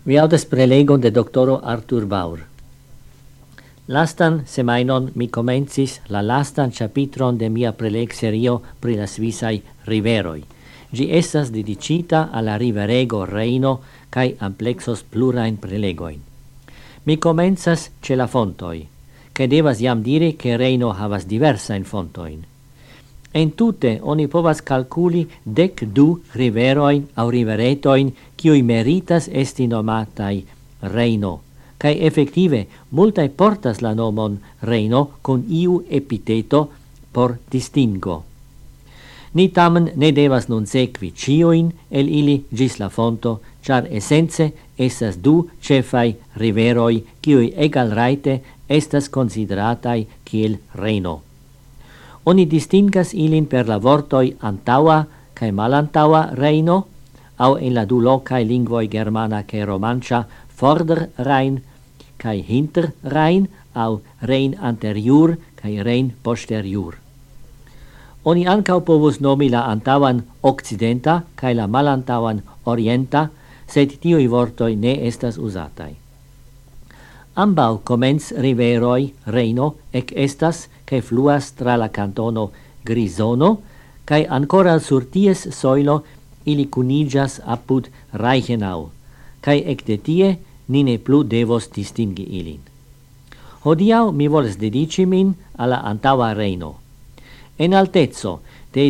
Vi audes prelegon de doctoro Arthur Baur. Lastan semainon mi comencis la lastan chapitron de mia preleg serio pri la Svisai riveroi. Gi estas dedicita alla riverego Reino cae amplexos plurain prelegoin. Mi comenzas ce la fontoi, che devas iam dire che Reino havas diversain fontoin. En tute oni povas calculi 12 riveroin au riveretoin kiui meritas esti nomatai Reino, cae effective multae portas la nomon Reino con iu epiteto por distingo. Ni tamen ne devas nun sequi cioin el ili gis la fonto, char essence estas du cefai riveroi kiui egal raite estas consideratai kiel Reino. Oni distingas ilin per la vortoi antaua cae malantaua Reino, au en la du locae lingvoi germana cae romancia Vorder-Rhein cae Hinter-Rhein, au Rhein anterior cae Rhein posterior. Oni ancau povus nomi la antauan occidenta cae la malantauan orienta, sed tiui vortoi ne estas usatai. Ambau comens riveroi Reino ec estas cae fluas tra la cantono Grisono, cae ancora sur ties soilo ili cunigas apud Reichenau, cae ec de tie ni ne plu devos distingi ilin. Hodiau mi voles dedici min alla antaua Reino. En altezzo de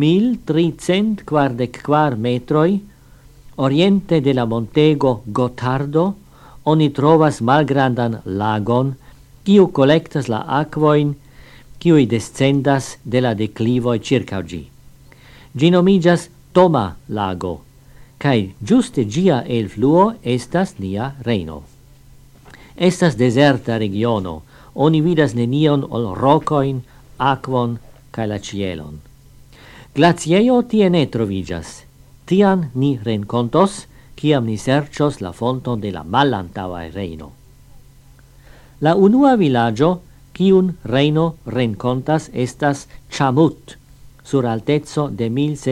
2344 metroi, oriente de la montego Gotardo, oni trovas malgrandan lagon, kiu collectas la aquoin, kiui descendas de la declivoi circa gi. Gi nomigas Toma lago, cae giuste gia el fluo estas nia Reino. Estas deserta regiono, oni vidas nenion ol rocoin, aquon, cae la cielon. Glaciejo tie ne trovigas, tian ni rencontos, ciam ni sercios la fonton de la malantaua Reino. La unua villaggio, cium Reino rencontas, estas Chamut, sur altezzo de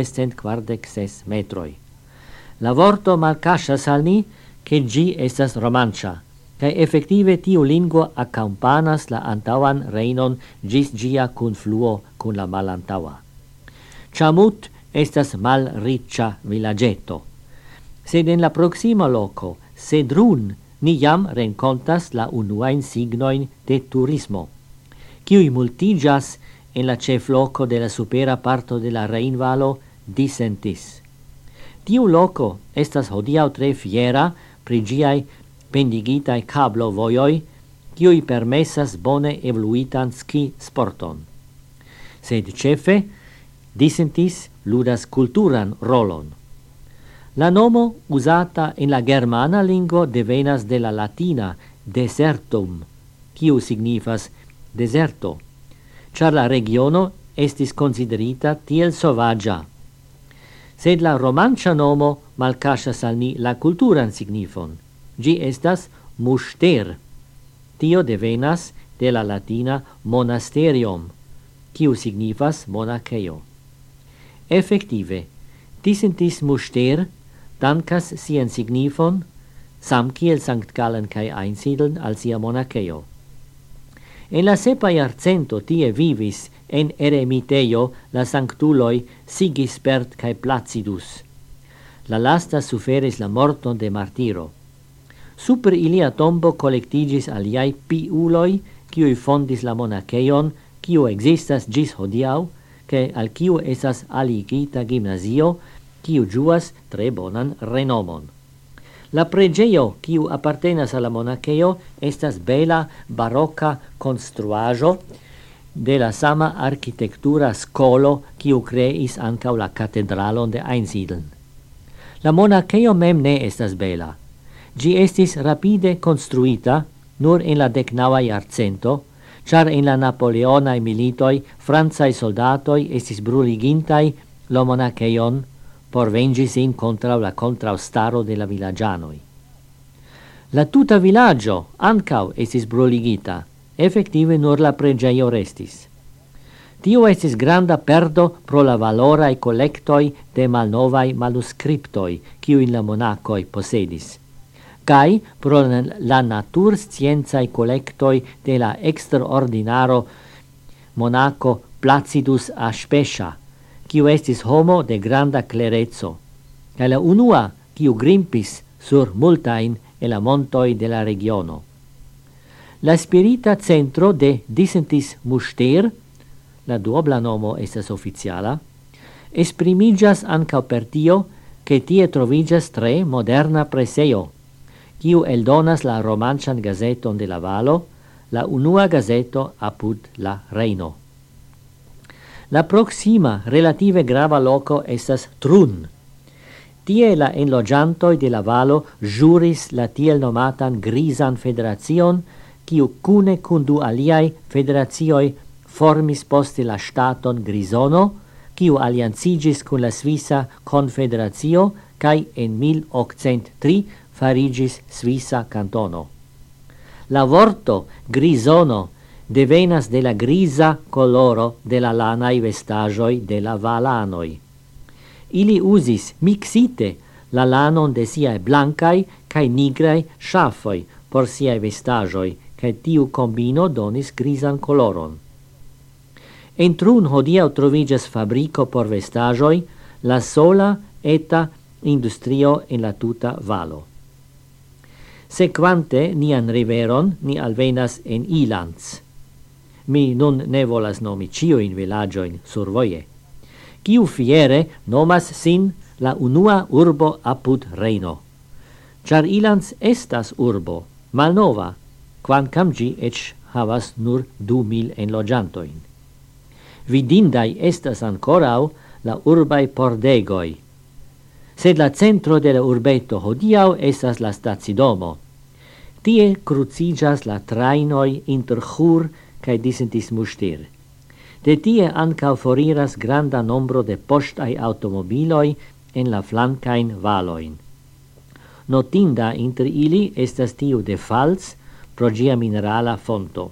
1646 metroi. La vorto malcasas al ni, che gi estas romancia, cae effective tiu lingua accampanas la antauan Reinon gis gia confluo cun la malantaua. Chamut estas mal riccia villagetto, sed en la proxima loco, Sedrun, ni jam rencontas la unuain signoin de turismo, kiui multigas en la cefloco de la supera parto de la Reinvalo Disentis. Tiu loco estas hodiau tre fiera pri giai pendigitai cablo voioi, kiui permessas bone evoluitan ski sporton. Sed cefe, Disentis ludas culturan rolon. La nomo usata in la germana lingua devenas de la latina desertum, kiu signifas deserto, char la regiono estis considerita tiel sovagia. Sed la romancia nomo malcasas al ni la culturan signifon. Gi estas muster. Tio devenas de la latina monasterium, kiu signifas monacheio. Effective, Disentis muster dankas sien signifon, sam kiel Sankt Gallen cae Einsiedeln al sia monacheio. En la sepa iarcento tie vivis en eremiteio la sanctuloi Sigisbert cae Placidus. La lasta suferis la morton de martiro. Super ilia tombo collectigis aliai piuloi, kiui fondis la monacheion, kiu existas gis hodiau, che al kiu esas aligita gimnasio, kiu juas tre bonan renomon. La pregeio, kiu appartenas alla monacheio, estas bela barocca construajo de la sama architectura scolo kiu creis ancau la catedralon de Einsiedeln. La monacheio mem ne estas bela. Gi estis rapide construita nur en la 19ª iarcento, char en la Napoleonae militoi francae soldatoi estis bruligintai la monacheion por vengi sin contra la contraustaro de la villagianoi. La tuta villaggio ancau estis bruligita, effective nur la pregeio restis. Tio estis granda perdo pro la valorae collectoi de malnovae manuscriptoi, kiu in la monacoi possedis. cae pro la natur scienzae collectoi de la extraordinaro monaco Placidus a Specia, quiu estis homo de granda clerezzo, cae la unua quiu grimpis sur multain e la montoi de la regiono. La spirita centro de Dicentis Muster, la duobla nomo estas oficiala, esprimigas ancau per tio che tie trovigas tre moderna preseo, quiu eldonas la romancian gazeton de la valo, la unua gazeto apud la Reino. La proxima relative grava loco estas Trun. Tie la enlogiantoi de la valo juris la tiel nomatan Grisan Federacion, quiu cune cun du aliai federacioi formis poste la staton Grisono, quiu aliancigis cun la Svisa Confederatio, cae en 1803 farigis Svisa cantono. La vorto Grisono devenas de la grisa coloro de la lanai vestagioi de la valanoi. Ili usis mixite la lanon de siae blancai cae nigrai shafoi por siae vestagioi, cae tiu combino donis grisan coloron. En Trun hodiau trovigas fabrico por vestagioi, la sola eta industrio en la tuta valo. Sequante nian riveron ni alvenas en Ilans. Mi nun ne volas nomi cioin villagioin sur voie. Quiu fiere nomas sin la unua urbo apud Reino. Char Ilans estas urbo, malnova, quancam gi ec havas nur 2000 enlogiantoin. Vidindai estas ancorau la urbai pordegoi. Sed la centro de la urbeto hodiau estas la stacidomo. Tie crucigas la trainoi inter Chur cae Dicentis Muster. De tie ancau foriras granda nombro de postai automobiloi en la flancain valoin. Notinda inter ili estas tiu de Fals pro gia minerala fonto.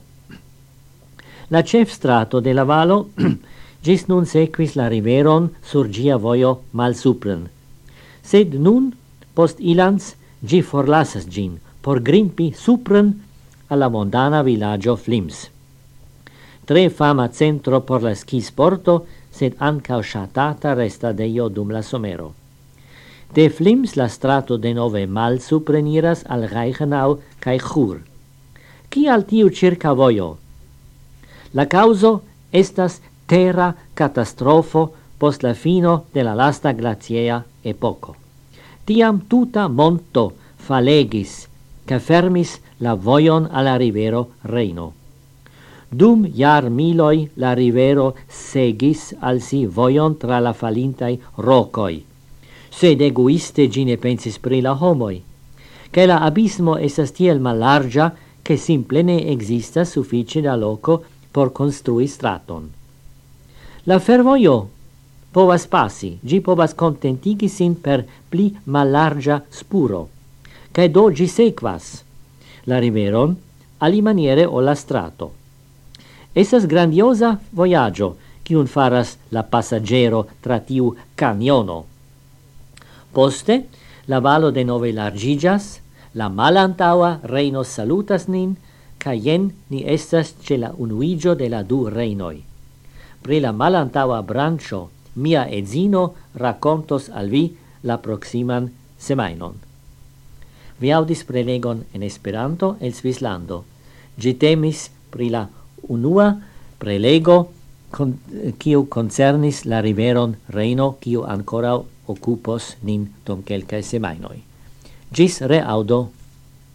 La cef strato de la valo gis nun sequis la riveron sur gia voio mal supren. Sed nun, post Ilans, gi forlasas gin, por grimpi supren alla mondana villaggio Flims. Tre fama centro por la ski sporto, sed ancao shatata restadeio dum la somero. De Flims la strato de nove mal supreniras al Reichenau cae Chur. Cial tiu circa voio? La causo estas terra catastrofo post la fino de la lasta glaciea epoco. Tiam tuta monto falegis, ca fermis la voion alla rivero Reino. Dum iar miloi la rivero segis al si voion tra la falintai rocoi. Sed egoiste gine pensis pri la homoi, che la abismo estas tiel mallargia che simple ne existas suffice da loco por construi straton. La fervoio povas passi, gi povas contentigi sin per pli mallargia spuro, cae do gi sequas la riveron alimaniere o la strato. Esas grandiosa voyaggio cium faras la passaggero tra tiu camiono. Poste, la valo de nove largigas, la malantaua Reino salutas nin, ca jen ni estas ce la unuigio de la du Reinoi. Pri la malantaua brancio, mia edzino racontos al vi la proximan semainon. Vi audis prelegon en Esperanto el Svislando. Gi temis pri la unua prelego quiu concernis la riveron Reino, quiu ancora occupos nin dum quelcae semainoi. Gis reaudo.